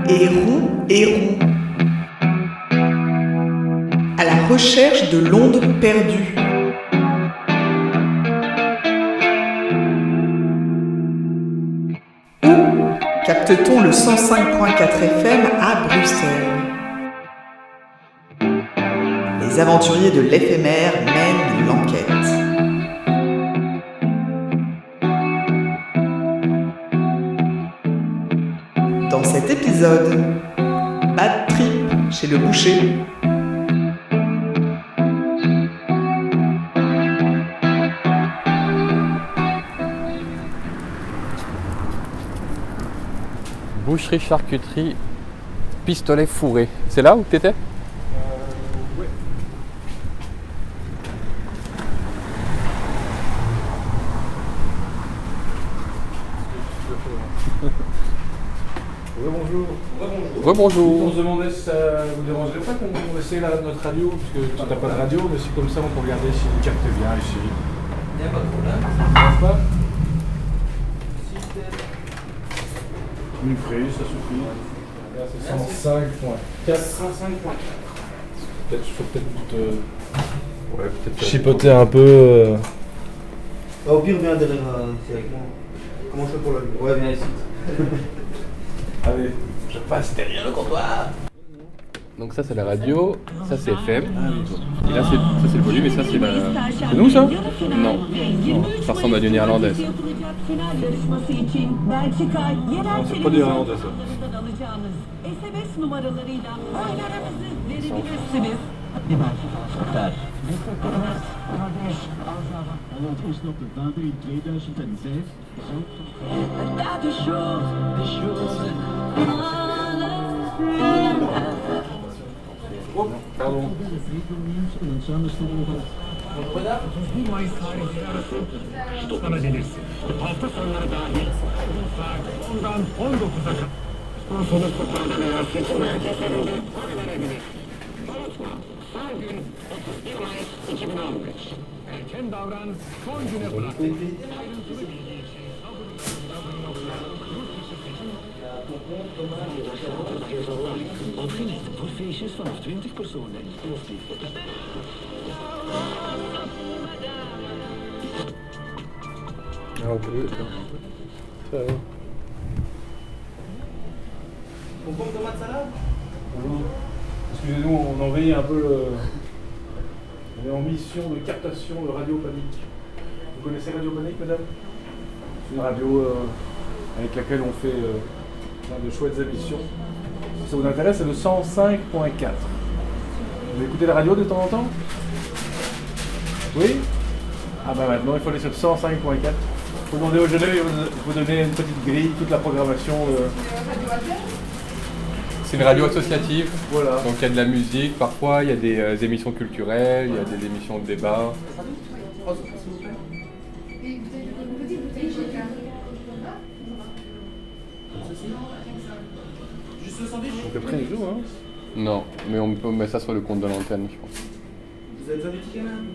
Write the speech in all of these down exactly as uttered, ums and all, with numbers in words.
Héron, héron. À la recherche de l'onde perdue. Où capte-t-on le cent cinq point quatre F M à Bruxelles? Les aventuriers de l'éphémère mènent l'enquête. Dans cet épisode, bad trip chez le boucher. Boucherie, charcuterie, pistolet fourré. C'est là où t'étais ? euh, Ouais. Rebonjour. Rebonjour. On se demandait si ça vous dérangerait pas qu'on essaye la, notre radio, parce que tu n'as pas de radio, mais c'est comme ça on peut regarder si le capte bien ici. Il n'y a pas de problème. Ça passe pas ? Une frise, ça suffit. Là, c'est cent cinq point quatre. cent cinq point quatre. Peut-être, il faut peut-être euh, Ouais, peut-être. chipoter un peu. Euh... Bah, au pire, viens derrière euh, ici avec moi. Comment je fais pour la vue? Ouais, viens ici. Allez, je passe derrière le comptoir. Donc ça c'est la radio, ça c'est F M. Et là c'est, ça c'est le volume et ça c'est la... C'est nous ça ? Non. Non, ça ressemble à du néerlandais ça. Non, c'est pas du néerlandais ça. Oh, pardon. Hafta sonları dahil bu saat ondan on dokuza kadar sponsorluk kurtarmaları seçim merkezlerinde oy verebilir. Unutma, son gün otuz bir Mayıs iki bin on beş. Erken davran, son güne bırak. Ayrıntılı bilgi için Opgelet voor feestjes vanaf twintig personen. Ah, ok. Ça va. On prend tomate salade? Bonjour. Excusez-nous, on envahit un peu le... On est en mission de captation de Radio Panique. Vous connaissez Radio Panique, madame? C'est une radio euh, avec laquelle on fait euh, plein de chouettes émissions. Si ça vous intéresse, c'est le cent cinq point quatre. Vous écoutez la radio de temps en temps? Oui? Ah bah maintenant, il faut aller sur le cent cinq point quatre. Il faut demander au jeune homme, il va vous donner une petite grille, toute la programmation. Euh... C'est une radio associative. Voilà. Donc il y a de la musique, parfois il y a des euh, émissions culturelles, il y a des émissions de débat. Juste le sandwich? Donc après, il joue, hein? Non, mais on peut mettre ça sur le compte de l'antenne, je pense. Vous avez besoin du ticket, madame?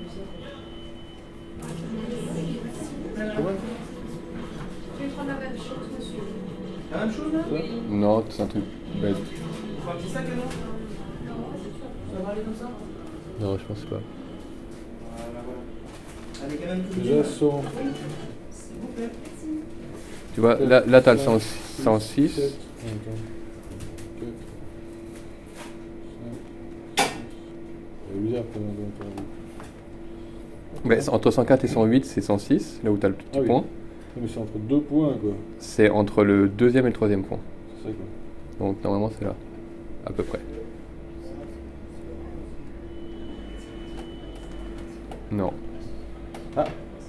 Je vais prendre la même chose, monsieur. La même chose, là? Non, c'est un truc bête. On prend un petit sac, alors? Ça va aller comme ça? Non, je pense pas. Voilà, voilà. Avec un même tout Les assauts. s'il vous plaît. Tu vois, là, là t'as le cent six. Mais c'est entre cent quatre et cent huit, c'est cent six, là où t'as le petit Ah oui. point. Mais c'est entre deux points, quoi. C'est entre le deuxième et le troisième point. C'est ça, quoi. Donc normalement c'est là, à peu près. Non. Ah.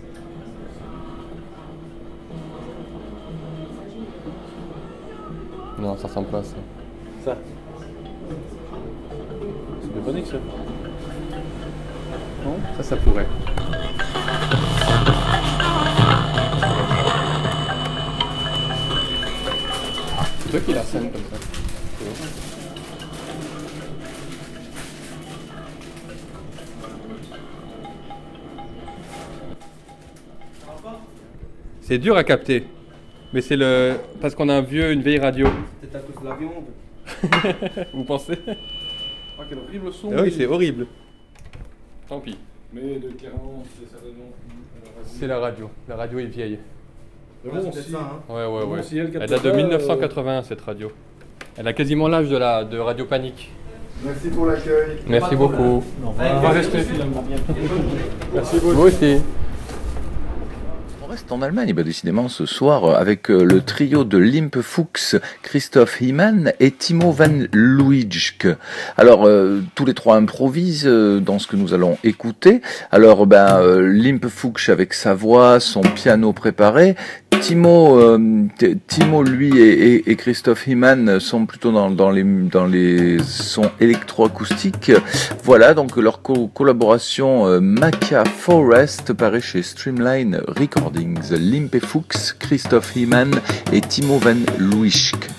Non, ça ressemble pas à ça. Ça. C'est bien panique, ça. Non, ça, ça pourrait. C'est toi qui la scène comme ça. C'est dur à capter. Mais c'est le. Parce qu'on a un vieux, une vieille radio. C'est à cause de la viande. Vous pensez? Ah, quel horrible son. Ah oui, c'est horrible. Tant pis. Mais de clairement, c'est certainement. C'est la radio. La radio est vieille. Mais Ouais, bon, c'est si, peut-être ça, hein. Ouais, ouais, bon, ouais. si elle capte Elle date de pas, mille neuf cent euh, quatre-vingt-un cette radio. Elle a quasiment l'âge de, la, de Radio Panique. Merci pour l'accueil. Merci beaucoup. On va rester finalement. Merci beaucoup. Vous aussi. On reste en Allemagne, bah décidément ce soir avec le trio de Limp Fuchs, Christoph Hyman et Timo van Luijck. Alors euh, tous les trois improvisent euh, dans ce que nous allons écouter. Alors ben euh, Limp Fuchs avec sa voix, son piano préparé. Timo, euh, t- Timo lui et, et, et Christoph Hyman sont plutôt dans, dans les dans les sons électroacoustiques. Voilà donc leur co- collaboration euh, Maca Forest paraît chez Streamline Recordings. Limp Fuchs, Christoph Hyman et Timo van Luijck.